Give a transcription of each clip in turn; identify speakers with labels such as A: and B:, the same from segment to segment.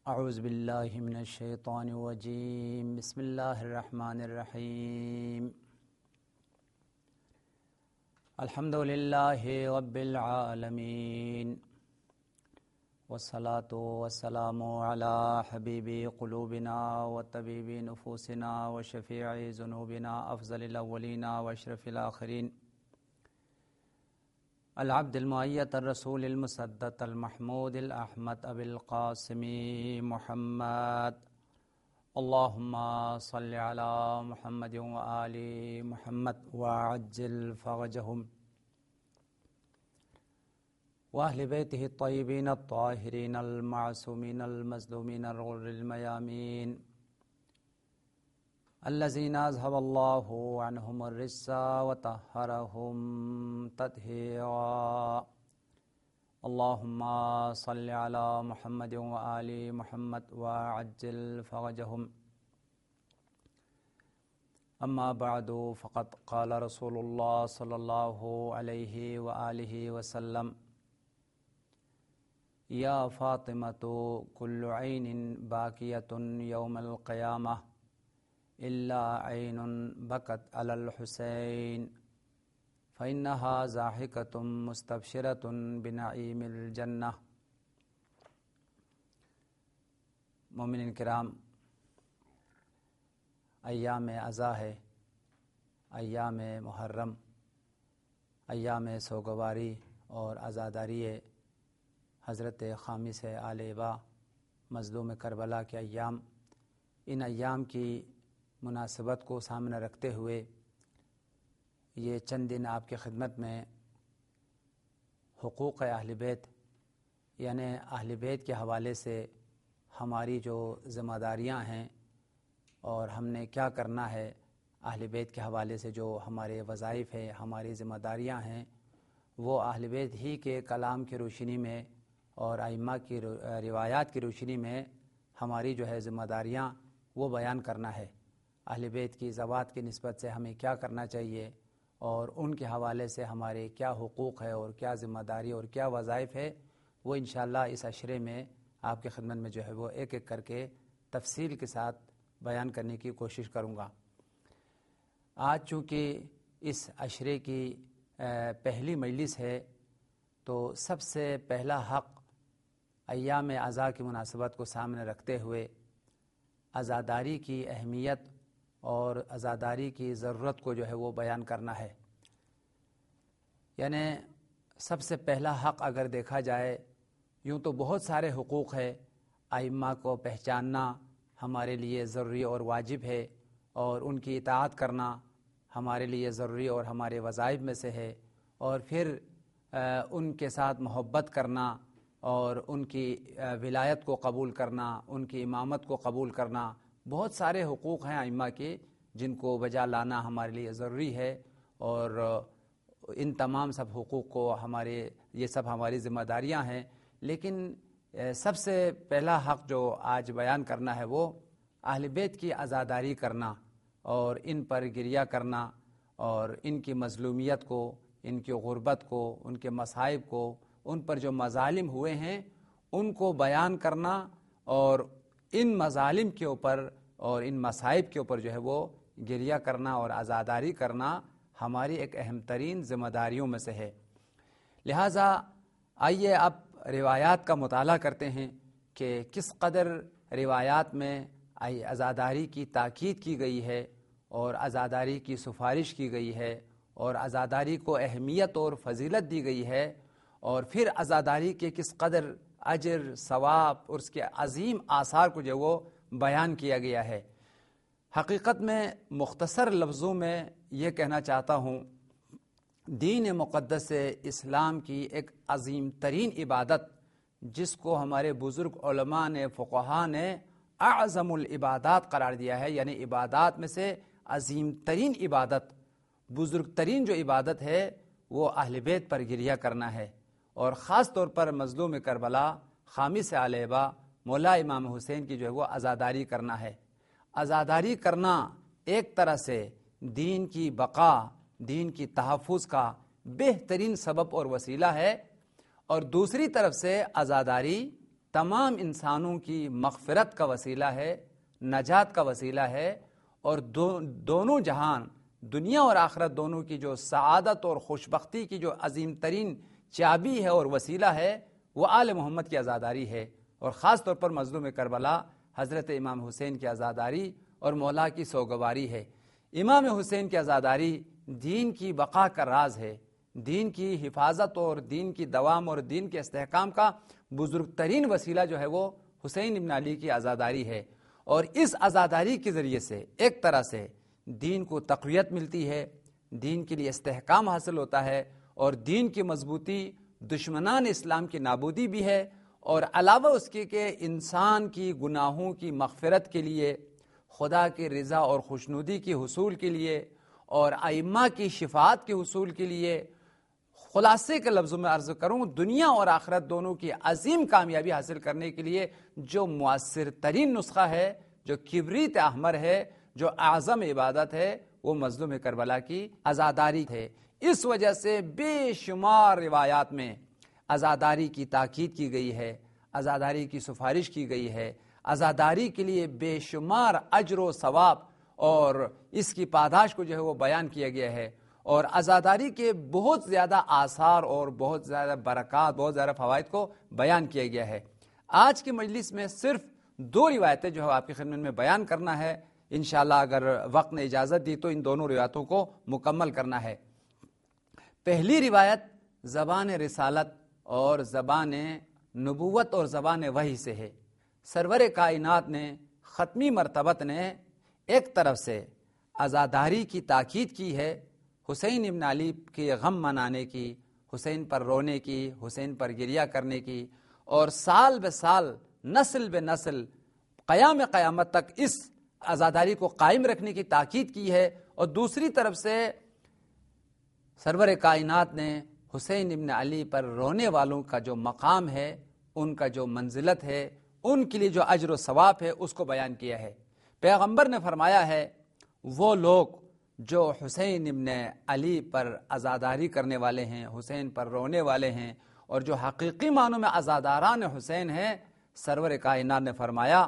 A: اعوذ باللہ من الشیطان الرجیم بسم اللہ الرحمن الرحیم الحمد للہ رب العالمین والصلاة والسلام علی حبیب قلوبنا وطبیب نفوسنا وشفیع ذنوبنا افضل الاولین واشرف الآخرین العبد المؤید الرسول المصدق المحمود الاحمد ابی القاسم محمد اللہم صل علی محمد وآل محمد وعجل فرجهم واہل بیتہ الطیبین الطاہرین المعصومین المظلومین الغر المیامین الذین اذهب اللہ عنہم الرجس وطہرہم تطہیرا اللہم صل علی محمد وآل محمد وعجل فرجهم اما بعد فقد قال رسول اللہ صلی اللہ علیہ وآلہ وسلم یا فاطمۃ کل عین باکیۃ یوم القیامہ الا عین بکت علی الحسین فإنها ضاحکۃ مستبشرۃ بنعیم الجنہ۔ مومنین کرام، ایام عزا ہے، ایام محرم، ایام سوگواری اور عزاداری حضرت خامس آل ابا مظلوم کربلا کے ایام۔ ان ایام کی مناسبت کو سامنے رکھتے ہوئے یہ چند دن آپ کی خدمت میں حقوق اہل بیت یعنی اہل بیت کے حوالے سے ہماری جو ذمہ داریاں ہیں اور ہم نے کیا کرنا ہے، اہل بیت کے حوالے سے جو ہمارے وظائف ہیں، ہماری ذمہ داریاں ہیں، وہ اہل بیت ہی کے کلام کی روشنی میں اور ائمہ کی روایات کی روشنی میں ہماری جو ہے ذمہ داریاں وہ بیان کرنا ہے۔ اہل بیت کی ذوات کی نسبت سے ہمیں کیا کرنا چاہیے اور ان کے حوالے سے ہمارے کیا حقوق ہے اور کیا ذمہ داری اور کیا وظائف ہے، وہ انشاءاللہ اس عشرے میں آپ کی خدمت میں جو ہے وہ ایک ایک کر کے تفصیل کے ساتھ بیان کرنے کی کوشش کروں گا۔ آج چونکہ اس عشرے کی پہلی مجلس ہے تو سب سے پہلا حق ایام عزا کی مناسبت کو سامنے رکھتے ہوئے عزاداری کی اہمیت اور عزاداری کی ضرورت کو جو ہے وہ بیان کرنا ہے۔ یعنی سب سے پہلا حق اگر دیکھا جائے، یوں تو بہت سارے حقوق ہے، ائمہ کو پہچاننا ہمارے لیے ضروری اور واجب ہے، اور ان کی اطاعت کرنا ہمارے لیے ضروری اور ہمارے وظائف میں سے ہے، اور پھر ان کے ساتھ محبت کرنا اور ان کی ولایت کو قبول کرنا، ان کی امامت کو قبول کرنا، بہت سارے حقوق ہیں ائمہ کے جن کو بجا لانا ہمارے لیے ضروری ہے، اور ان تمام سب حقوق کو یہ سب ہماری ذمہ داریاں ہیں۔ لیکن سب سے پہلا حق جو آج بیان کرنا ہے وہ اہل بیت کی عزاداری کرنا اور ان پر گریہ کرنا اور ان کی مظلومیت کو، ان کی غربت کو، ان کے مصائب کو، ان پر جو مظالم ہوئے ہیں ان کو بیان کرنا، اور ان مظالم کے اوپر اور ان مصائب کے اوپر جو ہے وہ گریہ کرنا اور عزاداری کرنا ہماری ایک اہم ترین ذمہ داریوں میں سے ہے۔ لہٰذا آئیے اب روایات کا مطالعہ کرتے ہیں کہ کس قدر روایات میں عزاداری کی تاکید کی گئی ہے اور عزاداری کی سفارش کی گئی ہے اور عزاداری کو اہمیت اور فضیلت دی گئی ہے، اور پھر عزاداری کے کس قدر اجر، ثواب اور اس کے عظیم آثار کو جو وہ بیان کیا گیا ہے۔ حقیقت میں مختصر لفظوں میں یہ کہنا چاہتا ہوں، دین مقدس اسلام کی ایک عظیم ترین عبادت جس کو ہمارے بزرگ علماء نے، فقہاء نے اعظم العبادات قرار دیا ہے، یعنی عبادات میں سے عظیم ترین عبادت، بزرگ ترین جو عبادت ہے وہ اہل بیت پر گریہ کرنا ہے، اور خاص طور پر مظلوم کربلا خامس آل ابا مولا امام حسین کی جو ہے وہ عزاداری کرنا ہے۔ عزاداری کرنا ایک طرح سے دین کی بقا، دین کی تحفظ کا بہترین سبب اور وسیلہ ہے، اور دوسری طرف سے عزاداری تمام انسانوں کی مغفرت کا وسیلہ ہے، نجات کا وسیلہ ہے، اور دونوں جہان، دنیا اور آخرت دونوں کی جو سعادت اور خوشبختی کی جو عظیم ترین چابی ہے اور وسیلہ ہے وہ آل محمد کی عزاداری ہے، اور خاص طور پر مظلوم کربلا حضرت امام حسین کی عزاداری اور مولا کی سوگواری ہے۔ امام حسین کی عزاداری دین کی بقا کا راز ہے، دین کی حفاظت اور دین کی دوام اور دین کے استحکام کا بزرگ ترین وسیلہ جو ہے وہ حسین ابن علی کی عزاداری ہے، اور اس عزاداری کے ذریعے سے ایک طرح سے دین کو تقویت ملتی ہے، دین کے لیے استحکام حاصل ہوتا ہے، اور دین کی مضبوطی دشمنان اسلام کی نابودی بھی ہے، اور علاوہ اس کے کہ انسان کی گناہوں کی مغفرت کے لیے، خدا کی رضا اور خوشنودی کے حصول کے لیے، اور ائمہ کی شفاعت کے حصول کے لیے، خلاصے کے لفظوں میں عرض کروں دنیا اور آخرت دونوں کی عظیم کامیابی حاصل کرنے کے لیے جو مؤثر ترین نسخہ ہے، جو کبریت احمر ہے، جو اعظم عبادت ہے، وہ مظلوم کربلا کی عزاداری ہے۔ اس وجہ سے بے شمار روایات میں عزاداری کی تاکید کی گئی ہے، عزاداری کی سفارش کی گئی ہے، عزاداری کے لیے بے شمار اجر و ثواب اور اس کی پاداش کو جو ہے وہ بیان کیا گیا ہے، اور عزاداری کے بہت زیادہ آثار اور بہت زیادہ برکات، بہت زیادہ فوائد کو بیان کیا گیا ہے۔ آج کی مجلس میں صرف 2 روایتیں جو ہے آپ کی خدمت میں بیان کرنا ہے، انشاءاللہ اگر وقت نے اجازت دی تو ان دونوں روایتوں کو مکمل کرنا ہے۔ پہلی روایت زبان رسالت اور زبان نبوت اور زبان وحی سے ہے۔ سرور کائنات نے ختمی مرتبت نے ایک طرف سے عزاداری کی تاکید کی ہے، حسین ابن علی کے غم منانے کی، حسین پر رونے کی، حسین پر گریہ کرنے کی، اور سال بہ سال، نسل بہ نسل، قیامت تک اس عزاداری کو قائم رکھنے کی تاکید کی ہے، اور دوسری طرف سے سرور کائنات نے حسین ابن علی پر رونے والوں کا جو مقام ہے، ان کا جو منزلت ہے، ان کے لیے جو اجر و ثواب ہے اس کو بیان کیا ہے۔ پیغمبر نے فرمایا ہے وہ لوگ جو حسین ابن علی پر عزاداری کرنے والے ہیں، حسین پر رونے والے ہیں، اور جو حقیقی معنوں میں عزاداران حسین ہیں، سرور کائنات نے فرمایا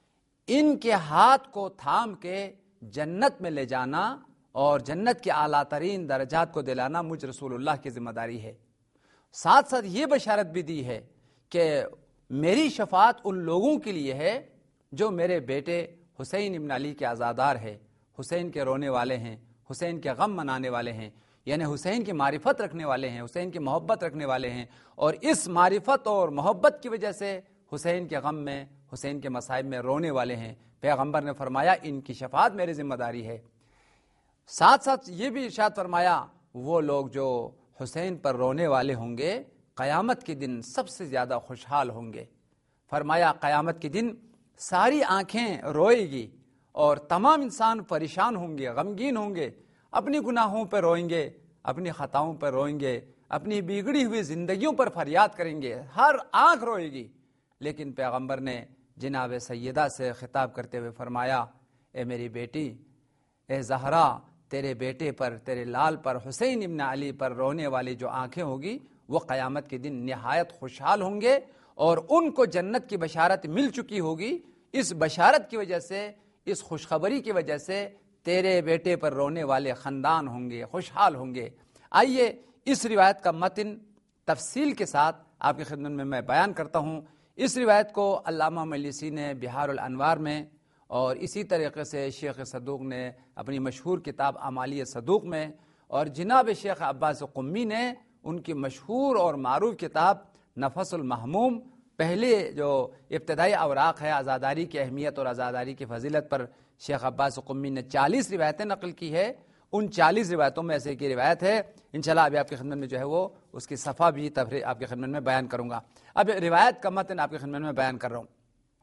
A: ان کے ہاتھ کو تھام کے جنت میں لے جانا اور جنت کے اعلیٰ ترین درجات کو دلانا مجھ رسول اللہ کی ذمہ داری ہے۔ ساتھ ساتھ یہ بشارت بھی دی ہے کہ میری شفاعت ان لوگوں کے لیے ہے جو میرے بیٹے حسین ابن علی کے عزادار ہے، حسین کے رونے والے ہیں، حسین کے غم منانے والے ہیں، یعنی حسین کی معرفت رکھنے والے ہیں، حسین کی محبت رکھنے والے ہیں، اور اس معرفت اور محبت کی وجہ سے حسین کے غم میں، حسین کے مصائب میں رونے والے ہیں۔ پیغمبر نے فرمایا ان کی شفاعت میری ذمہ داری ہے۔ ساتھ ساتھ یہ بھی ارشاد فرمایا وہ لوگ جو حسین پر رونے والے ہوں گے قیامت کے دن سب سے زیادہ خوشحال ہوں گے۔ فرمایا قیامت کے دن ساری آنکھیں روئے گی اور تمام انسان پریشان ہوں گے، غمگین ہوں گے، اپنی گناہوں پر روئیں گے، اپنی خطاؤں پر روئیں گے، اپنی بگڑی ہوئی زندگیوں پر فریاد کریں گے، ہر آنکھ روئے گی۔ لیکن پیغمبر نے جناب سیدہ سے خطاب کرتے ہوئے فرمایا اے میری بیٹی، اے زہرا، تیرے بیٹے پر، تیرے لال پر، حسین ابن علی پر رونے والی جو آنکھیں ہوگی وہ قیامت کے دن نہایت خوشحال ہوں گے، اور ان کو جنت کی بشارت مل چکی ہوگی۔ اس بشارت کی وجہ سے، اس خوشخبری کی وجہ سے تیرے بیٹے پر رونے والے خاندان ہوں گے، خوشحال ہوں گے۔ آئیے اس روایت کا متن تفصیل کے ساتھ آپ کی خدمت میں بیان کرتا ہوں۔ اس روایت کو علامہ مجلسی نے بہار الانوار میں، اور اسی طریقے سے شیخ صدوق نے اپنی مشہور کتاب اعمالی صدوق میں، اور جناب شیخ عباس قمی نے ان کی مشہور اور معروف کتاب نفس المحموم، پہلے جو ابتدائی اوراق ہے عزاداری کی اہمیت اور عزاداری کی فضیلت پر، شیخ عباس قمی نے 40 روایتیں نقل کی ہے۔ ان 40 روایتوں میں ایسے کی روایت ہے، انشاءاللہ ابھی آپ کی خدمت میں جو ہے وہ اس کی صفحہ بھی تفریح آپ کی خدمت میں بیان کروں گا۔ اب روایت کا متن آپ کی خدمت میں بیان کر رہا ہوں۔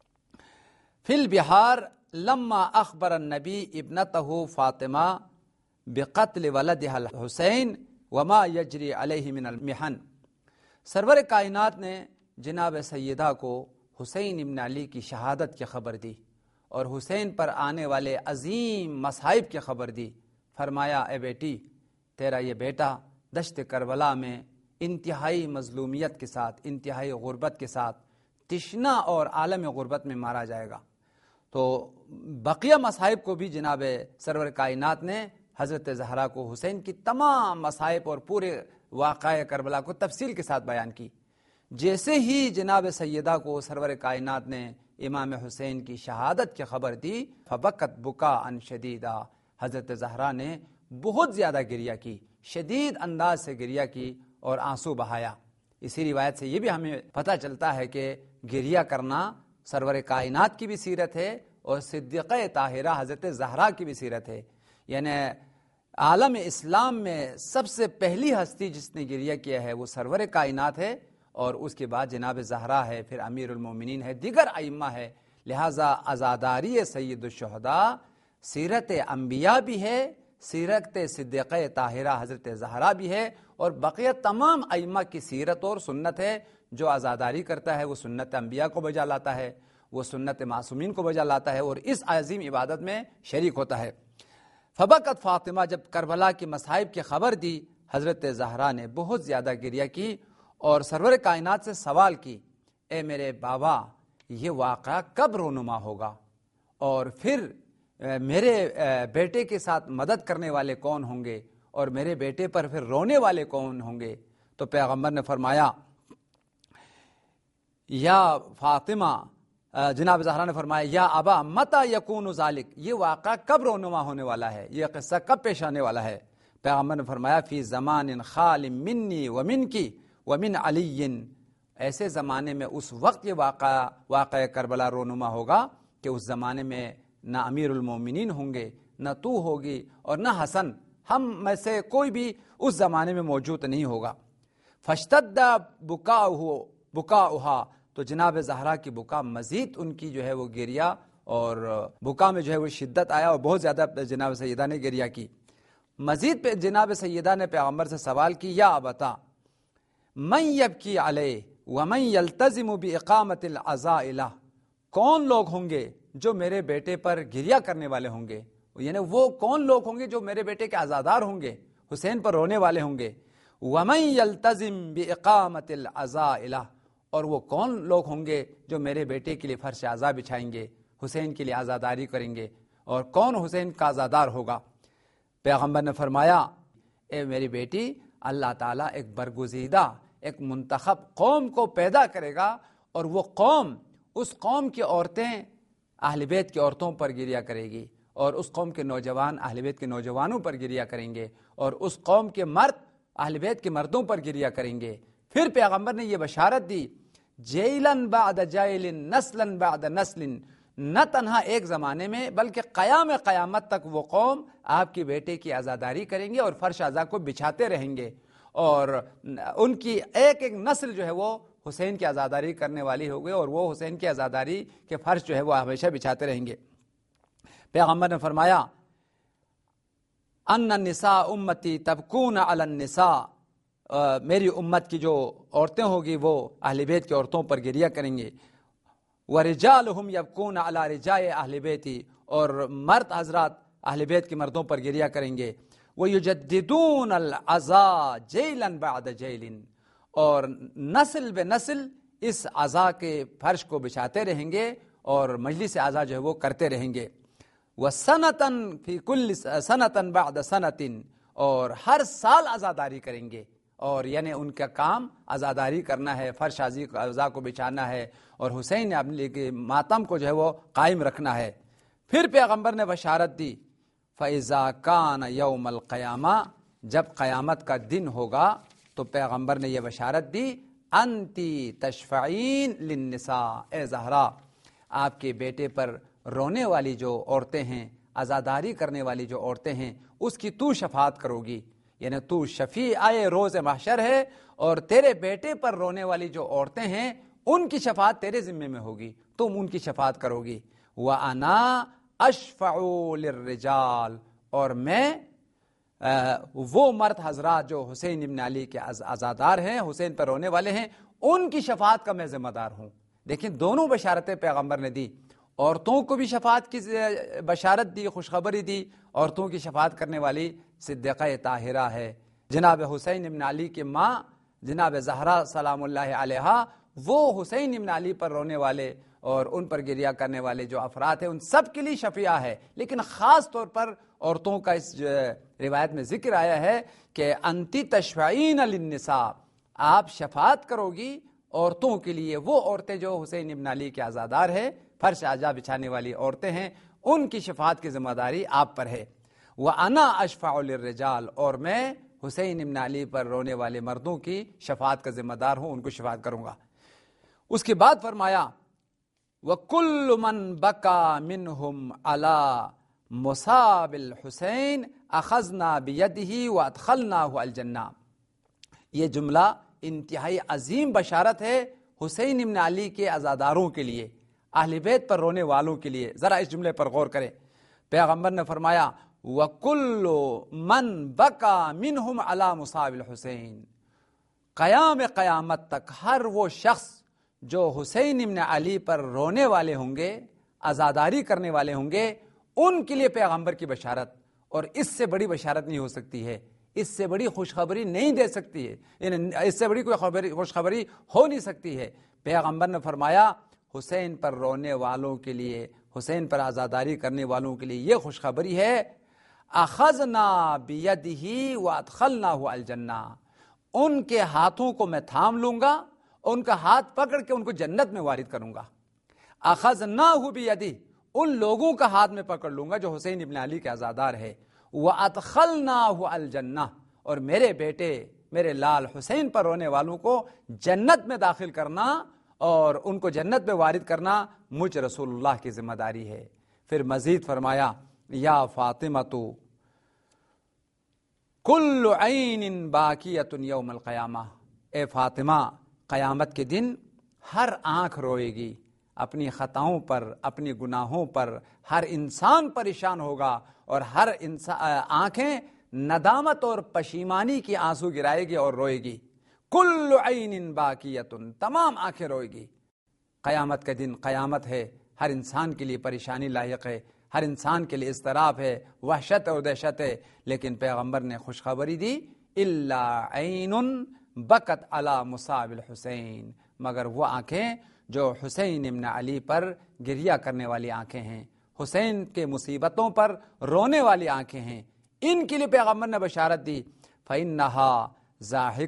A: فی البحار لما اخبر النبی ابنته فاطمہ بقتل ولدها الحسین وما یجری علیہ من المحن۔ سرور کائنات نے جناب سیدہ کو حسین ابن علی کی شہادت کی خبر دی اور حسین پر آنے والے عظیم مصائب کی خبر دی۔ فرمایا اے بیٹی، تیرا یہ بیٹا دشت کربلا میں انتہائی مظلومیت کے ساتھ، انتہائی غربت کے ساتھ تشنا اور عالم غربت میں مارا جائے گا۔ تو بقیہ مصائب کو بھی جناب سرور کائنات نے حضرت زہرا کو حسین کی تمام مصائب اور پورے واقعہ کربلا کو تفصیل کے ساتھ بیان کی۔ جیسے ہی جناب سیدہ کو سرور کائنات نے امام حسین کی شہادت کی خبر دی، فبکت بکاء شدیدا، حضرت زہرا نے بہت زیادہ گریہ کی، شدید انداز سے گریہ کی اور آنسو بہایا۔ اسی روایت سے یہ بھی ہمیں پتہ چلتا ہے کہ گریہ کرنا سرور کائنات کی بھی سیرت ہے اور صدیقہ طاہرہ حضرت زہرا کی بھی سیرت ہے۔ یعنی عالم اسلام میں سب سے پہلی ہستی جس نے گریہ کیا ہے وہ سرور کائنات ہے، اور اس کے بعد جناب زہرا ہے، پھر امیر المومنین ہے، دیگر ائمہ ہے۔ لہٰذا عزاداری سید الشہداء سیرت انبیاء بھی ہے، سیرت صدیقہ طاہرہ حضرت زہرا بھی ہے، اور بقیہ تمام ائمہ کی سیرت اور سنت ہے۔ جو عزاداری کرتا ہے وہ سنت انبیاء کو بجا لاتا ہے، وہ سنت معصومین کو بجا لاتا ہے اور اس عظیم عبادت میں شریک ہوتا ہے۔ فبکت فاطمہ، جب کربلا کی مصائب کی خبر دی، حضرت زہرا نے بہت زیادہ گریہ کی اور سرور کائنات سے سوال کی، اے میرے بابا، یہ واقعہ کب رونما ہوگا، اور پھر میرے بیٹے کے ساتھ مدد کرنے والے کون ہوں گے، اور میرے بیٹے پر پھر رونے والے کون ہوں گے؟ تو پیغمبر نے فرمایا، یا فاطمہ، جناب زہرا نے فرمایا، یا ابا متی یکون ذالک، یہ واقعہ کب رونما ہونے والا ہے، یہ قصہ کب پیش آنے والا ہے؟ پیغمبر نے فرمایا، فی زمان خال منی ومنکی ومن علی، ایسے زمانے میں اس وقت یہ واقعہ کربلا رونما ہوگا کہ اس زمانے میں نہ امیر المومنین ہوں گے، نہ تو ہوگی، اور نہ حسن، ہم میں سے کوئی بھی اس زمانے میں موجود نہیں ہوگا۔ فاشتد بکاؤہا، تو جناب زہرا کی بکا مزید ان کی جو ہے وہ گریہ اور بکا میں جو ہے وہ شدت آیا اور بہت زیادہ جناب سیدہ نے گریہ کی۔ مزید پہ جناب سیدہ نے پیغمبر سے سوال کی، یا ابتا من یبکی علیہ ومن یلتزم باقامت العزاء لہ، کون لوگ ہوں گے جو میرے بیٹے پر گریہ کرنے والے ہوں گے، یعنی وہ کون لوگ ہوں گے جو میرے بیٹے کے عزادار ہوں گے، حسین پر رونے والے ہوں گے۔ ومن یلتزم باقامت العزاء لہ، اور وہ کون لوگ ہوں گے جو میرے بیٹے کے لیے فرش عزا بچھائیں گے، حسین کے لیے عزاداری کریں گے، اور کون حسین کا عزادار ہوگا؟ پیغمبر نے فرمایا، اے میری بیٹی، اللہ تعالیٰ ایک برگزیدہ، ایک منتخب قوم کو پیدا کرے گا، اور وہ قوم، اس قوم کی عورتیں اہل بیت کی عورتوں پر گریہ کرے گی، اور اس قوم کے نوجوان اہل بیت کے نوجوانوں پر گریہ کریں گے، اور اس قوم کے مرد اہل بیت کے مردوں پر گریہ کریں گے۔ پھر پیغمبر نے یہ بشارت دی، جیلن بعد جیل نسلن بعد نسل، نہ تنہا ایک زمانے میں بلکہ قیامت تک وہ قوم آپ کے بیٹے کی عزاداری کریں گے اور فرش عزا کو بچھاتے رہیں گے، اور ان کی ایک ایک نسل جو ہے وہ حسین کی عزاداری کرنے والی ہوگی، اور وہ حسین کی عزاداری کے فرش جو ہے وہ ہمیشہ بچھاتے رہیں گے۔ پیغمبر نے فرمایا، ان النساء امتی تبکون علی النساء، میری امت کی جو عورتیں ہوگی وہ اہل بیت کی عورتوں پر گریہ کریں گے۔ ورجالہم یبکون علی رجال اہل بیتی، اور مرد حضرات اہل بیت کے مردوں پر گریہ کریں گے۔ ویجددون العزا جیلا بعد جیل، اور نسل بے نسل اس عزا کے فرش کو بچھاتے رہیں گے اور مجلس عزا جو ہے وہ کرتے رہیں گے۔ وسنتن فی کل سنتن بعد سنتن، اور ہر سال عزاداری کریں گے، اور یعنی ان کا کام عزاداری کرنا ہے، فرش عزا کو بچھانا ہے، اور حسین نے اپنے ماتم کو جو ہے وہ قائم رکھنا ہے۔ پھر پیغمبر نے بشارت دی، فَإِذَا كَانَ يَوْمَ الْقِيَامَةِ، جب قیامت کا دن ہوگا تو پیغمبر نے یہ بشارت دی، انتی تشفعین للنساء، اے زہرا، آپ کے بیٹے پر رونے والی جو عورتیں ہیں، عزاداری کرنے والی جو عورتیں ہیں، اس کی تو شفاعت کرو گی، یعنی تو شفیع آئے روز محشر ہے، اور تیرے بیٹے پر رونے والی جو عورتیں ہیں ان کی شفاعت تیرے ذمے میں ہوگی، تم ان کی شفاعت کرو گی۔ وَأَنَا أَشْفَعُ لِلرِّجَالِ، اور میں وہ مرد حضرات جو حسین ابن علی کے عزادار ہیں، حسین پر رونے والے ہیں، ان کی شفاعت کا میں ذمہ دار ہوں۔ دیکھیں دونوں بشارتیں پیغمبر نے دی، عورتوں کو بھی شفاعت کی بشارت دی، خوشخبری دی، عورتوں کی شفاعت کرنے والی صدیقہ طاہرہ ہے۔ جناب حسین ابن علی کی ماں جناب زہرا سلام اللہ علیہا، وہ حسین ابن علی پر رونے والے اور ان پر گریہ کرنے والے جو افراد ہیں ان سب کے لیے شفیع ہے. لیکن خاص طور پر عورتوں کا اس روایت میں ذکر آیا ہے کہ انتی تشفعین للنساء، آپ شفاعت کرو گی عورتوں کے لیے، وہ عورتیں جو حسین ابن علی کے عزادار ہیں، فرش عزا بچھانے والی عورتیں ہیں، ان کی شفاعت کی ذمہ داری آپ پر ہے. وَأَنَا أَشْفَعُ لِلرِّجَالِ، اور میں حسین ابن علی پر رونے والے مردوں کی شفاعت کا ذمہ دار ہوں، ان کو شفاعت کروں گا. اس کے بعد فرمایا وَكُلُّ مَنْ بَكَى مِنْهُمْ عَلَى مُصَابِ الْحُسَيْنِ أَخَذْنَا بِيَدِهِ وَأَدْخَلْنَاهُ الْجَنَّةِ. یہ جملہ انتہائی عظیم بشارت ہے حسین ابن علی کے عزاداروں کے لیے، اہل بیت پر رونے والوں کے لیے. ذرا اس جملے پر غور کریں. پیغمبر نے فرمایا وَكُلُّ مَنْ بَكَى مِنْهُمْ عَلَى مُصَابِ الْحُسَيْنِ، قیامت تک ہر وہ شخص جو حسین ابن علی پر رونے والے ہوں گے، عزاداری کرنے والے ہوں گے، ان کے لیے پیغمبر کی بشارت. اور اس سے بڑی بشارت نہیں ہو سکتی ہے، اس سے بڑی خوشخبری نہیں دے سکتی ہے، اس سے بڑی کوئی خوشخبری ہو نہیں سکتی ہے. پیغمبر نے فرمایا حسین پر رونے والوں کے لیے، حسین پر عزاداری کرنے والوں کے لیے یہ خوشخبری ہے اخذنا بیدہ وادخلناہ الجنہ، ان کے ہاتھوں کو میں تھام لوں گا، ان کا ہاتھ پکڑ کے ان کو جنت میں وارد کروں گا. اخذناہ بیدہ، ان لوگوں کا ہاتھ میں پکڑ لوں گا جو حسین ابن علی کے عزادار ہے. وادخلناہ الجنہ، اور میرے بیٹے میرے لال حسین پر رونے والوں کو جنت میں داخل کرنا اور ان کو جنت میں وارد کرنا مجھ رسول اللہ کی ذمہ داری ہے. پھر مزید فرمایا یا فاطمہ کل عین باکیۃ یوم القیامہ، اے فاطمہ قیامت کے دن ہر آنکھ روئے گی اپنی خطاؤں پر، اپنی گناہوں پر. ہر انسان پریشان ہوگا اور ہر آنکھیں ندامت اور پشیمانی کی آنسو گرائے گی اور روئے گی. کل عین باکیۃ، تمام آنکھیں روئے گی. قیامت کا دن قیامت ہے، ہر انسان کے لیے پریشانی لاحق ہے، ہر انسان کے لیے اضطراب ہے، وحشت اور دہشت ہے. لیکن پیغمبر نے خوشخبری دی الا عین بکت علی مصاب الحسین، مگر وہ آنکھیں جو حسین ابن علی پر گریہ کرنے والی آنکھیں ہیں، حسین کے مصیبتوں پر رونے والی آنکھیں ہیں، ان کے لیے پیغمبر نے بشارت دی. فإنها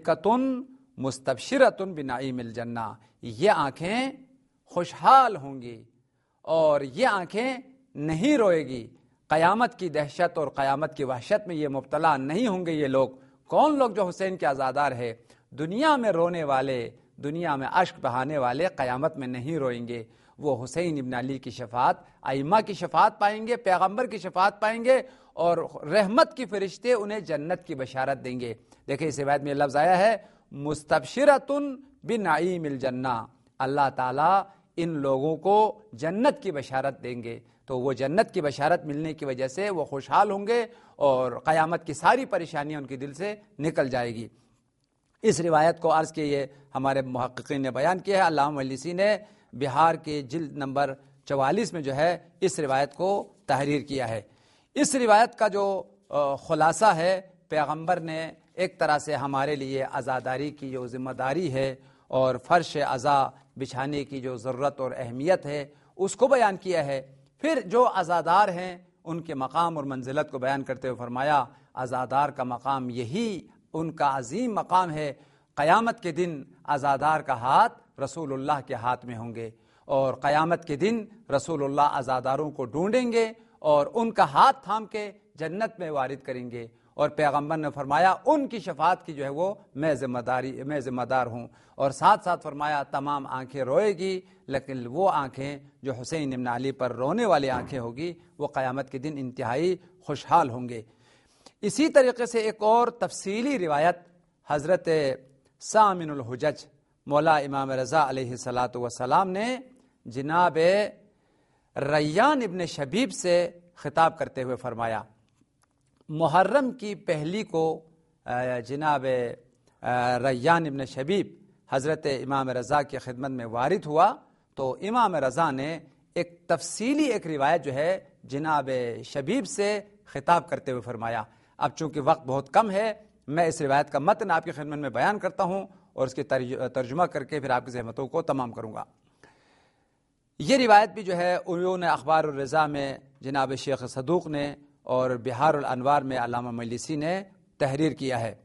A: ضاحکۃ مستبشرۃ بنعیم الجنہ، یہ آنکھیں خوشحال ہوں گی اور یہ آنکھیں نہیں روئے گی. قیامت کی دہشت اور قیامت کی وحشت میں یہ مبتلا نہیں ہوں گے. یہ لوگ کون لوگ جو حسین کے عزادار ہے؟ دنیا میں رونے والے، دنیا میں اشک بہانے والے قیامت میں نہیں روئیں گے. وہ حسین ابن علی کی شفاعت، ائمہ کی شفاعت پائیں گے، پیغمبر کی شفاعت پائیں گے اور رحمت کی فرشتے انہیں جنت کی بشارت دیں گے. دیکھیں اس روایت میں یہ لفظ آیا ہے مستبشرۃ بنعیم الجنہ، اللہ تعالیٰ ان لوگوں کو جنت کی بشارت دیں گے. تو وہ جنت کی بشارت ملنے کی وجہ سے وہ خوشحال ہوں گے اور قیامت کی ساری پریشانیاں ان کے دل سے نکل جائے گی. اس روایت کو عرض کیے ہمارے محققین نے بیان کیا ہے. علامہ مجلسی نے بہار کے جلد نمبر 44 میں جو ہے اس روایت کو تحریر کیا ہے. اس روایت کا جو خلاصہ ہے، پیغمبر نے ایک طرح سے ہمارے لیے عزاداری کی جو ذمہ داری ہے اور فرش عزا بچھانے کی جو ضرورت اور اہمیت ہے اس کو بیان کیا ہے. پھر جو عزادار ہیں ان کے مقام اور منزلت کو بیان کرتے ہوئے فرمایا عزادار کا مقام یہی ان کا عظیم مقام ہے. قیامت کے دن عزادار کا ہاتھ رسول اللہ کے ہاتھ میں ہوں گے اور قیامت کے دن رسول اللہ عزاداروں کو ڈھونڈیں گے اور ان کا ہاتھ تھام کے جنت میں وارد کریں گے. اور پیغمبر نے فرمایا ان کی شفاعت کی جو ہے وہ میں ذمہ دار ہوں. اور ساتھ ساتھ فرمایا تمام آنکھیں روئے گی لیکن وہ آنکھیں جو حسین ابن علی پر رونے والی آنکھیں ہوگی وہ قیامت کے دن انتہائی خوشحال ہوں گے. اسی طریقے سے ایک اور تفصیلی روایت حضرت سامن الحجج مولا امام رضا علیہ الصلاۃ والسلام نے جناب ریان ابن شبیب سے خطاب کرتے ہوئے فرمایا محرم کی پہلی کو جناب ریان ابن شبیب حضرت امام رضا کی خدمت میں وارد ہوا تو امام رضا نے ایک تفصیلی ایک روایت جو ہے جناب شبیب سے خطاب کرتے ہوئے فرمایا. اب چونکہ وقت بہت کم ہے میں اس روایت کا متن آپ کی خدمت میں بیان کرتا ہوں اور اس کی ترجمہ کر کے پھر آپ کی زحمتوں کو تمام کروں گا۔ یہ روایت بھی جو ہے عیون اخبار الرضا میں جناب شیخ صدوق نے اور بہار الانوار میں علامہ مجلسی نے تحریر کیا ہے۔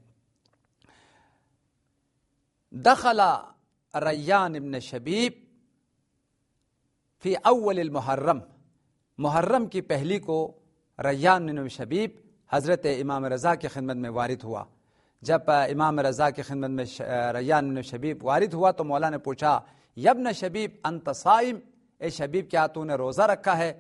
A: دخل ریان ابن شبیب فی اول المحرم، محرم کی پہلی کو ریان بن شبیب حضرت امام رضا کی خدمت میں وارد ہوا۔ جب امام رضا کی خدمت میں ریان بن شبیب وارد ہوا تو مولا نے پوچھا، یا ابن شبیب انت صائم، اے شبیب کیا تو نے روزہ رکھا ہے؟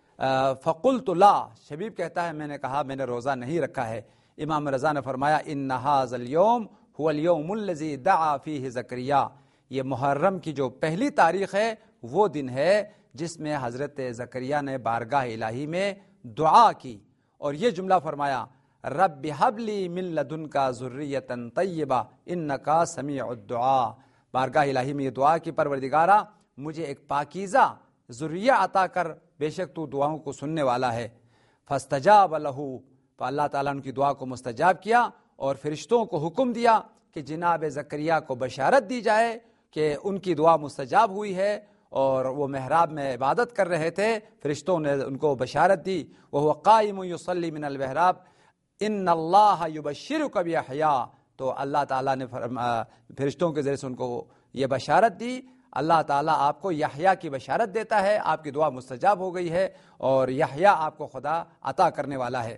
A: فقلت لا، شبیب کہتا ہے میں نے کہا میں نے روزہ نہیں رکھا ہے۔ امام رضا نے فرمایا ان ھذا اليوم هو اليوم الذي دعا فيه زکریا، یہ محرم کی جو پہلی تاریخ ہے وہ دن ہے جس میں حضرت زکریا نے بارگاہ الہی میں دعا کی اور یہ جملہ فرمایا، رب ھب لی من لدنک ذریۃ طیبہ انک سمیع الدعاء، بارگاہ الہی میں یہ دعا کی پروردگارا مجھے ایک پاکیزہ ذریہ عطا کر، بے شک تو دعاؤں کو سننے والا ہے۔ فاستجاب لہ، تو اللہ تعالیٰ نے ان کی دعا کو مستجاب کیا اور فرشتوں کو حکم دیا کہ جناب زکریا کو بشارت دی جائے کہ ان کی دعا مستجاب ہوئی ہے، اور وہ محراب میں عبادت کر رہے تھے، فرشتوں نے ان کو بشارت دی، وہو قائم یصلی من المحراب ان اللہ یبشرک بیحییٰ، تو اللہ تعالیٰ نے فرشتوں کے ذریعے سے ان کو یہ بشارت دی، اللہ تعالیٰ آپ کو یحییٰ کی بشارت دیتا ہے، آپ کی دعا مستجاب ہو گئی ہے اور یحییٰ آپ کو خدا عطا کرنے والا ہے۔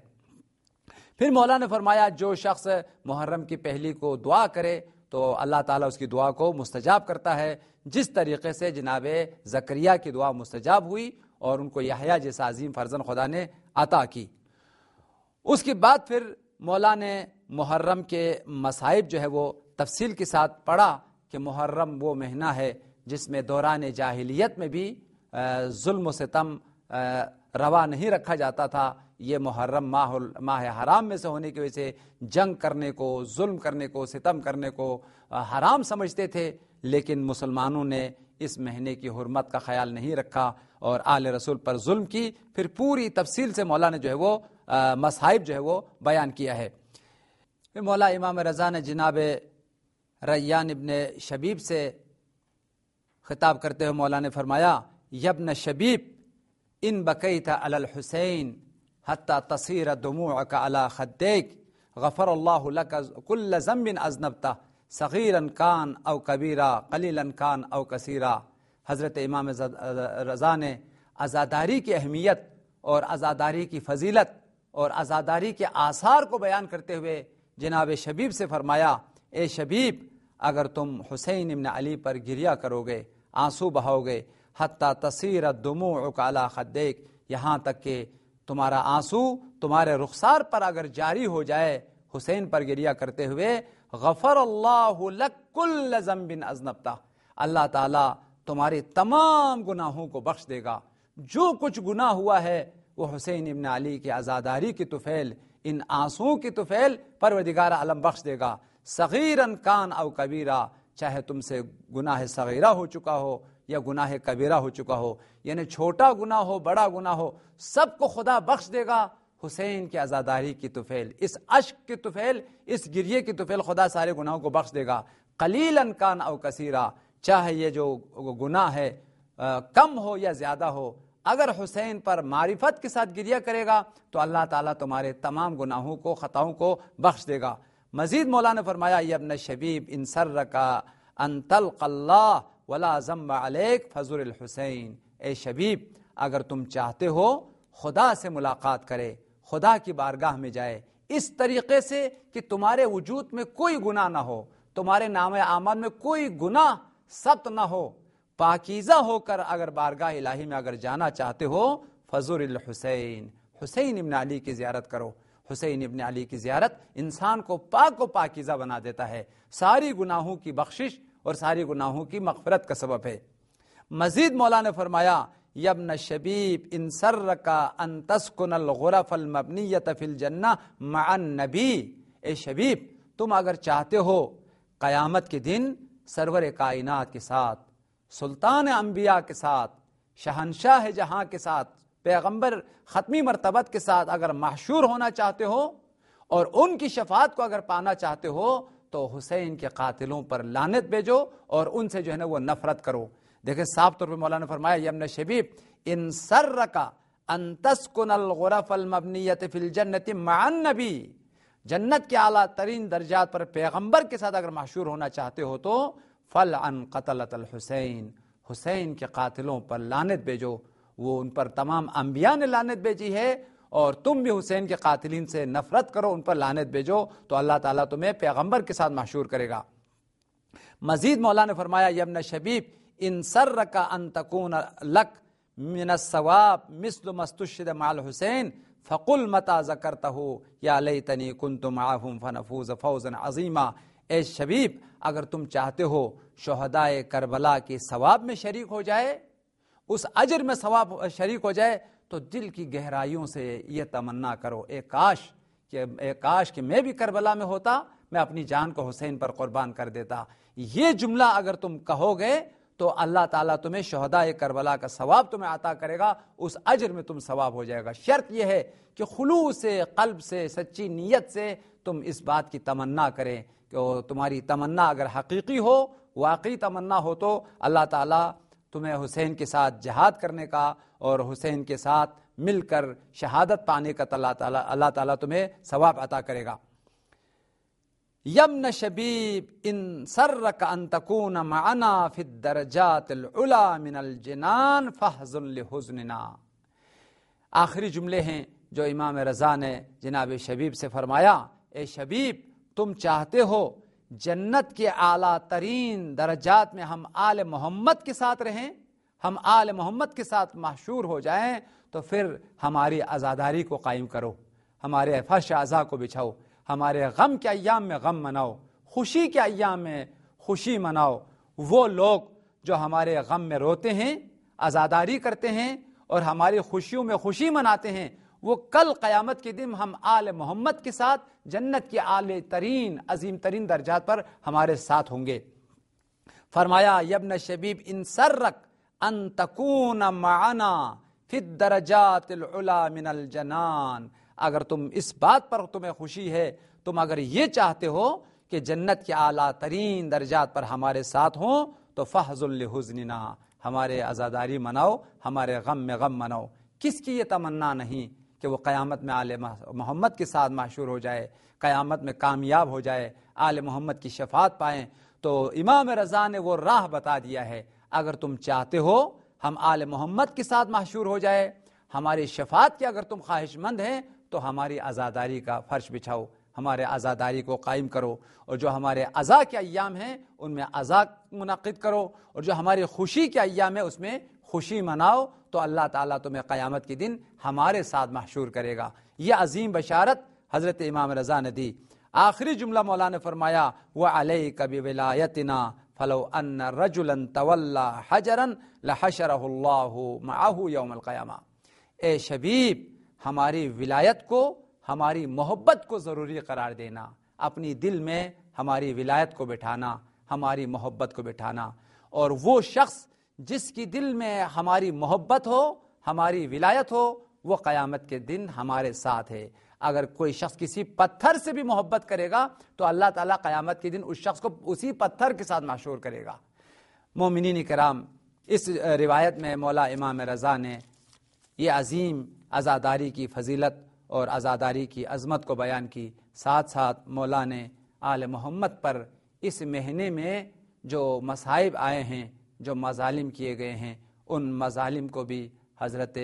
A: پھر مولا نے فرمایا جو شخص محرم کی پہلی کو دعا کرے تو اللہ تعالیٰ اس کی دعا کو مستجاب کرتا ہے، جس طریقے سے جناب زکریا کی دعا مستجاب ہوئی اور ان کو یحییٰ جیسا عظیم فرزند خدا نے عطا کی۔ اس کے بعد پھر مولا نے محرم کے مصائب جو ہے وہ تفصیل کے ساتھ پڑھا کہ محرم وہ مہینہ ہے جس میں دوران جاہلیت میں بھی ظلم و ستم روا نہیں رکھا جاتا تھا۔ یہ محرم ماہ حرام میں سے ہونے کی وجہ سے جنگ کرنے کو، ظلم کرنے کو، ستم کرنے کو حرام سمجھتے تھے، لیکن مسلمانوں نے اس مہینے کی حرمت کا خیال نہیں رکھا اور آل رسول پر ظلم کی۔ پھر پوری تفصیل سے مولا نے جو ہے وہ مصائب جو ہے وہ بیان کیا ہے۔ پھر مولا امام رضا نے جناب ریان ابن شبیب سے خطاب کرتے ہوئے مولا نے فرمایا، یا ابن شبیب ان بکیت علی الحسین حتی تصیر دموعک علی خدیک غفر اللہ لک کل ذنب اذنبتہ صغیرا کان او کبیرا قلیلا کان او کثیرا۔ حضرت امام رضا نے عزاداری کی اہمیت اور عزاداری کی فضیلت اور عزاداری کے آثار کو بیان کرتے ہوئے جناب شبیب سے فرمایا، اے شبیب اگر تم حسین ابن علی پر گریہ کرو گے، آنسو بہاؤ گے، حتی تصیر دموعک علی خدیک، یہاں تک کہ تمہارا آنسو تمہارے رخسار پر اگر جاری ہو جائے حسین پر گریہ کرتے ہوئے، غفر اللہ لک کل ذنب اذنبتہ، اللہ تعالیٰ تمہارے تمام گناہوں کو بخش دے گا۔ جو کچھ گناہ ہوا ہے وہ حسین ابن علی کی عزاداری کی طفیل، ان آنسوؤں کی طفیل پروردگار عالم بخش دے گا۔ صغیرا کان او کبیرا، چاہے تم سے گناہ صغیرہ ہو چکا ہو یا گناہ کبیرہ ہو چکا ہو، یعنی چھوٹا گناہ ہو بڑا گناہ ہو، سب کو خدا بخش دے گا حسین کی عزاداری کی طفیل، اس اشک کی طفیل، اس گریے کی طفیل خدا سارے گناہوں کو بخش دے گا۔ قلیلا کان او کثیرا، چاہے یہ جو گناہ ہے کم ہو یا زیادہ ہو، اگر حسین پر معرفت کے ساتھ گریہ کرے گا تو اللہ تعالیٰ تمہارے تمام گناہوں کو، خطاؤں کو بخش دے گا۔ مزید مولا نے فرمایا، یا ابن شبیب ان سرک ان تلق اللہ ولا ذنب علیک فزر الحسین، اے شبیب اگر تم چاہتے ہو خدا سے ملاقات کرے، خدا کی بارگاہ میں جائے اس طریقے سے کہ تمہارے وجود میں کوئی گناہ نہ ہو، تمہارے نام اعمال میں کوئی گناہ ثبت نہ ہو، پاکیزہ ہو کر اگر بارگاہ الہی میں اگر جانا چاہتے ہو، فزر الحسین، حسین ابن علی کی زیارت کرو۔ حسین ابن علی کی زیارت انسان کو پاک و پاکیزہ بنا دیتا ہے، ساری گناہوں کی بخشش اور ساری گناہوں کی مغفرت کا سبب ہے۔ مزید مولا نے فرمایا، یا ابن شبیب ان سرک ان تسکن الغرف المبنیۃ فی الجنہ مع النبی، اے شبیب تم اگر چاہتے ہو قیامت کے دن سرور کائنات کے ساتھ، سلطان انبیاء کے ساتھ، شہنشاہ جہاں کے ساتھ، پیغمبر ختمی مرتبت کے ساتھ اگر محشور ہونا چاہتے ہو اور ان کی شفاعت کو اگر پانا چاہتے ہو تو حسین کے قاتلوں پر لعنت بھیجو اور ان سے جو ہے نا وہ نفرت کرو. دیکھیں صاف طور پہ مولانا نے فرمایا یا ابن شبیب ان سرک ان تسکن الغرف المبنیۃ فی الجنۃ مع النبی، جنت کے اعلیٰ ترین درجات پر پیغمبر کے ساتھ اگر محشور ہونا چاہتے ہو تو فلعن قتلۃ الحسین، حسین کے قاتلوں پر لعنت بھیجو. وہ ان پر تمام انبیاء نے لعنت بھیجی ہے اور تم بھی حسین کے قاتلین سے نفرت کرو، ان پر لعنت بھیجو تو اللہ تعالیٰ تمہیں پیغمبر کے ساتھ محشور کرے گا. مزید مولانا نے فرمایا یا ابن شبیب ان سرک ان تکون لک من الثواب مثل ما استشهد مع الحسین فقل متى ذکرته یا لیتنی کنت معهم فنفوز فوزا عظیما. اے شبیب اگر تم چاہتے ہو شہدائے کربلا کے ثواب میں شریک ہو جائے، اس اجر میں ثواب شریک ہو جائے، تو دل کی گہرائیوں سے یہ تمنا کرو اے کاش کہ میں بھی کربلا میں ہوتا، میں اپنی جان کو حسین پر قربان کر دیتا. یہ جملہ اگر تم کہو گے تو اللہ تعالیٰ تمہیں شہدائے کربلا کا ثواب تمہیں عطا کرے گا، اس اجر میں تم ثواب ہو جائے گا. شرط یہ ہے کہ خلوص سے، قلب سے، سچی نیت سے تم اس بات کی تمنا کریں کہ تمہاری تمنا اگر حقیقی ہو، واقعی تمنا ہو، تو اللہ تعالیٰ تمہیں حسین کے ساتھ جہاد کرنے کا اور حسین کے ساتھ مل کر شہادت پانے کا اللہ تعالیٰ تمہیں ثواب عطا کرے گا. یمن شبیب ان سرک ان تکون معنا فی الدرجات العلی من الجنان فاحزن لحزننا. آخری جملے ہیں جو امام رضا نے جناب شبیب سے فرمایا اے شبیب تم چاہتے ہو جنت کے اعلیٰ ترین درجات میں ہم آل محمد کے ساتھ رہیں، ہم آل محمد کے ساتھ محشور ہو جائیں، تو پھر ہماری عزاداری کو قائم کرو، ہمارے فرش عزا کو بچھاؤ، ہمارے غم کے ایام میں غم مناؤ، خوشی کے ایام میں خوشی مناؤ. وہ لوگ جو ہمارے غم میں روتے ہیں، عزاداری کرتے ہیں اور ہماری خوشیوں میں خوشی مناتے ہیں، وہ کل قیامت کے دن ہم آل محمد کے ساتھ جنت کے اعلی ترین عظیم ترین درجات پر ہمارے ساتھ ہوں گے. فرمایا یبن شبیب ان سرک ان تکون معنا فی الدرجات العلی من الجنان. اگر تم اس بات پر تمہیں خوشی ہے، تم اگر یہ چاہتے ہو کہ جنت کے اعلیٰ ترین درجات پر ہمارے ساتھ ہوں، تو فاحزن لحزننا، ہمارے عزاداری مناؤ، ہمارے غم میں غم مناؤ. کس کی یہ تمنا نہیں کہ وہ قیامت میں آل محمد کے ساتھ محشور ہو جائے، قیامت میں کامیاب ہو جائے، آل محمد کی شفاعت پائیں. تو امام رضا نے وہ راہ بتا دیا ہے. اگر تم چاہتے ہو ہم آل محمد کے ساتھ محشور ہو جائے، ہماری شفاعت کے اگر تم خواہش مند ہیں، تو ہماری عزاداری کا فرش بچھاؤ، ہمارے عزاداری کو قائم کرو، اور جو ہمارے عزا کے ایام ہیں ان میں عزا منعقد کرو، اور جو ہماری خوشی کے ایام ہیں اس میں خوشی مناؤ، تو اللہ تعالیٰ تمہیں قیامت کے دن ہمارے ساتھ محشور کرے گا. یہ عظیم بشارت حضرت امام رضا نے دی. آخری جملہ مولانا نے فرمایا وَعَلَيْكَ بِوِلَایَتِنَا فَلَوْ أَنَّ رَجُلًا تَوَلَّى حَجَرًا لَحَشَرَهُ اللَّهُ مَعَهُ يَوْمَ الْقِيَامَةِ. اے شبیب ہماری ولایت کو، ہماری محبت کو ضروری قرار دینا، اپنی دل میں ہماری ولایت کو بٹھانا، ہماری محبت کو بٹھانا. اور وہ شخص جس کی دل میں ہماری محبت ہو، ہماری ولایت ہو، وہ قیامت کے دن ہمارے ساتھ ہے. اگر کوئی شخص کسی پتھر سے بھی محبت کرے گا تو اللہ تعالیٰ قیامت کے دن اس شخص کو اسی پتھر کے ساتھ محشور کرے گا. مومنین کرام، اس روایت میں مولا امام رضا نے یہ عظیم عزاداری کی فضیلت اور عزاداری کی عظمت کو بیان کی. ساتھ ساتھ مولا نے آل محمد پر اس مہینے میں جو مصائب آئے ہیں، جو مظالم کیے گئے ہیں، ان مظالم کو بھی حضرت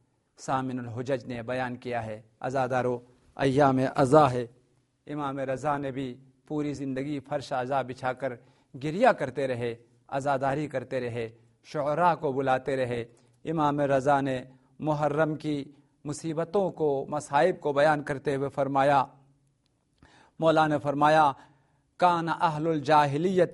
A: سامن الحجج نے بیان کیا ہے. عزادارو ایام عزا ہے. امام رضا نے بھی پوری زندگی فرش عزا بچھا کر گریہ کرتے رہے، عزاداری کرتے رہے، شعراء کو بلاتے رہے. امام رضا نے محرم کی مصیبتوں کو، مصائب کو بیان کرتے ہوئے فرمایا، مولانا نے فرمایا کان اہل الجاہلیت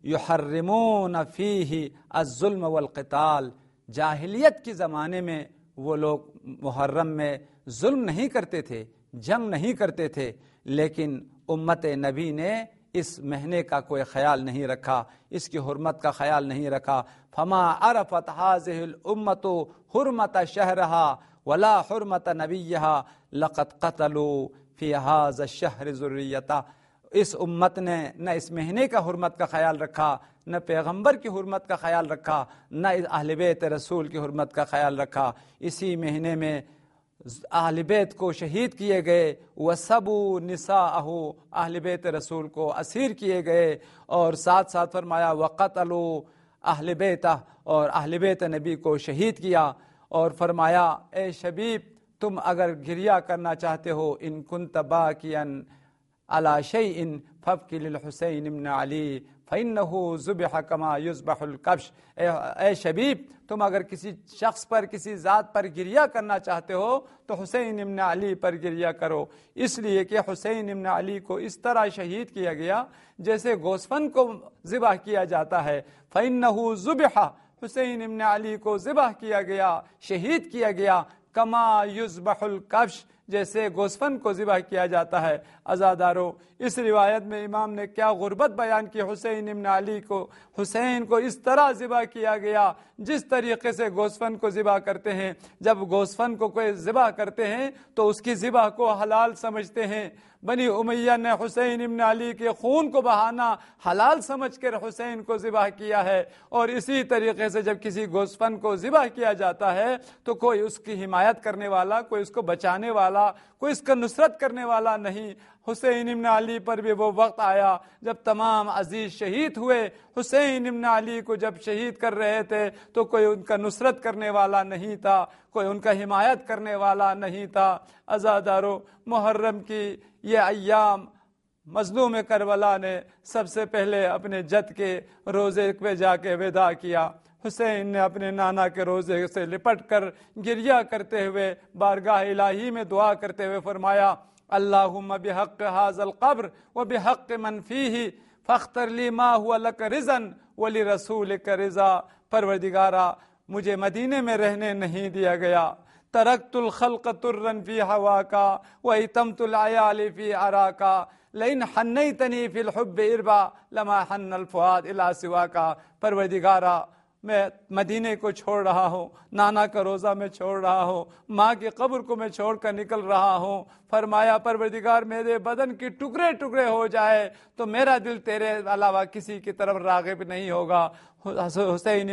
A: یحرمون فیہ الظلم والقتال. جاہلیت کے زمانے میں وہ لوگ محرم میں ظلم نہیں کرتے تھے، جنگ نہیں کرتے تھے، لیکن امت نبی نے اس مہینے کا کوئی خیال نہیں رکھا، اس کی حرمت کا خیال نہیں رکھا. فما عرفت هذه الامت حرمت شهرها ولا حرمت نبیها لقد قتلوا فی هذا الشهر ذریته
B: اس امت نے نہ اس مہینے کا حرمت کا خیال رکھا، نہ پیغمبر کی حرمت کا خیال رکھا، نہ اہل بیت رسول کی حرمت کا خیال رکھا۔ اسی مہینے میں اہل بیت کو شہید کیے گئے، وَسَبُوا نِسَاءَهُ، اہل بیت رسول کو اسیر کیے گئے، اور ساتھ ساتھ فرمایا وَقَتَلُوا اہل بیتہ، اور اہل بیت نبی کو شہید کیا، اور فرمایا اے شبیب تم اگر گریہ کرنا چاہتے ہو، ان كنت باكيا على شيء فابكي للحسين بن علي فإنه ذبح كما يذبح الكبش۔ اے شبیب تم اگر کسی شخص پر، کسی ذات پر گریہ کرنا چاہتے ہو تو حسین ابن علی پر گریہ کرو، اس لیے کہ حسین ابن علی کو اس طرح شہید کیا گیا جیسے گوسفند کو ذبح کیا جاتا ہے۔ فإنه ذبح، حسین ابن علی کو ذبح کیا گیا، شہید کیا گیا، کما یذبح الکبش، جیسے گوسفند کو ذبح کیا جاتا ہے۔ عزادارو، اس روایت میں امام نے کیا غربت بیان کی، حسین ابن علی کو، حسین کو اس طرح ذبح کیا گیا جس طریقے سے گوسفند کو ذبح کرتے ہیں۔ جب گوسفند کو کوئی ذبح کرتے ہیں تو اس کی ذبح کو حلال سمجھتے ہیں۔ بنی امیہ نے حسین ابن علی کے خون کو بہانا حلال سمجھ کر حسین کو ذبح کیا ہے، اور اسی طریقے سے جب کسی گوسفند کو ذبح کیا جاتا ہے تو کوئی اس کی حمایت کرنے والا، کوئی اس کو بچانے والا، کوئی اس کا نصرت کرنے والا نہیں۔ حسین ابن علی پر بھی وہ وقت آیا جب تمام عزیز شہید ہوئے، حسین ابن علی کو جب شہید کر رہے تھے تو کوئی ان کا نصرت کرنے والا نہیں تھا، کوئی ان کا حمایت کرنے والا نہیں تھا۔ عزادارو، محرم کی یہ ایام مظلوم کربلا نے سب سے پہلے اپنے جد کے روزے پہ جا کے وداع کیا۔ حسین نے اپنے نانا کے روزے سے لپٹ کر گریہ کرتے ہوئے بارگاہ الہی میں دعا کرتے ہوئے فرمایا اللہم بحق ھذا القبر وبحق من فیہ فاختر لی ما ہوا لک رضا ولرسولک رضا۔ پروردگارا، مجھے مدینے میں رہنے نہیں دیا گیا، ترکت الخلق ترا فی ہواکا واتمت العیال فی عراکا لئن حنیتنی فی الحب اربا لما حن الفؤاد الی سواکا۔ پروردگارا، میں مدینے کو چھوڑ رہا ہوں، نانا کا روزہ میں چھوڑ رہا ہوں، ماں کی قبر کو میں چھوڑ کر نکل رہا ہوں۔ فرمایا پروردگار، میرے بدن کے ٹکڑے ٹکڑے ہو جائے تو میرا دل تیرے علاوہ کسی کی طرف راغب نہیں ہوگا۔ حسین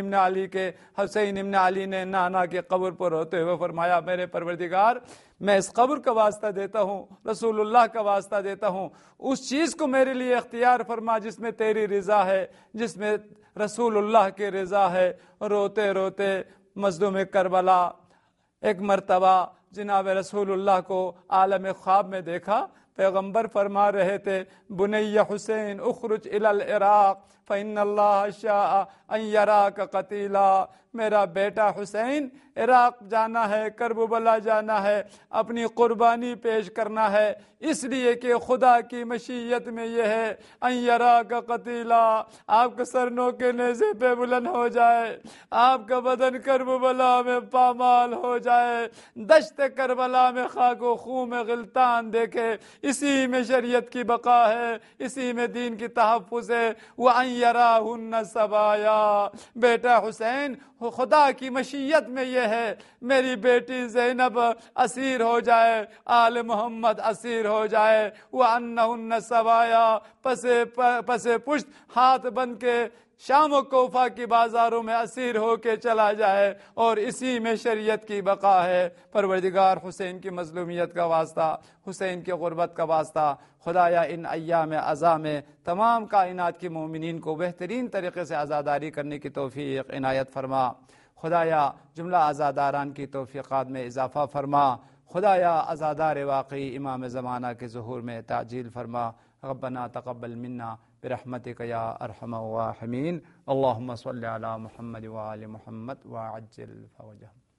B: ابن علی نے نانا کی قبر پر روتے ہوئے فرمایا میرے پروردگار، میں اس قبر کا واسطہ دیتا ہوں، رسول اللہ کا واسطہ دیتا ہوں، اس چیز کو میرے لیے اختیار فرما جس میں تیری رضا ہے، جس میں رسول اللہ کی رضا ہے۔ روتے روتے مظلوم کربلا ایک مرتبہ جناب رسول اللہ کو عالم خواب میں دیکھا، پیغمبر فرما رہے تھے بنی حسین اخرج الی العراق فإن اللہ شاء ان یراک قتیلا۔ میرا بیٹا حسین عراق جانا ہے، کربلا جانا ہے، اپنی قربانی پیش کرنا ہے، اس لیے کہ خدا کی مشیت میں یہ ہے ان یراک قتیلا، آپ کا سر نوکے نیزے پہ بلند ہو جائے، آپ کا بدن کربلا میں پامال ہو جائے، دشت کربلا میں خاک و خون میں غلطان دیکھے۔ اسی میں شریعت کی بقا ہے، اسی میں دین کی تحفظ ہے۔ وَأَن يَرَاهُنَّ سَبَايَا، بیٹا حسین خدا کی مشیت میں یہ ہے میری بیٹی زینب اسیر ہو جائے، آل محمد اسیر ہو جائے۔ وَأَنَّهُنَّ سَبَايَا، پس پشت ہاتھ بن کے شام و کوفہ کی بازاروں میں اسیر ہو کے چلا جائے، اور اسی میں شریعت کی بقا ہے۔ پروردگار، حسین کی مظلومیت کا واسطہ، حسین کی غربت کا واسطہ، خدایا ان ایام عزا میں تمام کائنات کی مومنین کو بہترین طریقے سے عزاداری کرنے کی توفیق عنایت فرما۔ خدایا جملہ عزاداران کی توفیقات میں اضافہ فرما۔ خدایا عزادار واقعی امام زمانہ کے ظہور میں تعجیل فرما۔ ربنا تقبل منا برحمتک یا ارحم الراحمین۔ اللہم صلی علی محمد وآل محمد وعجل فرجہ۔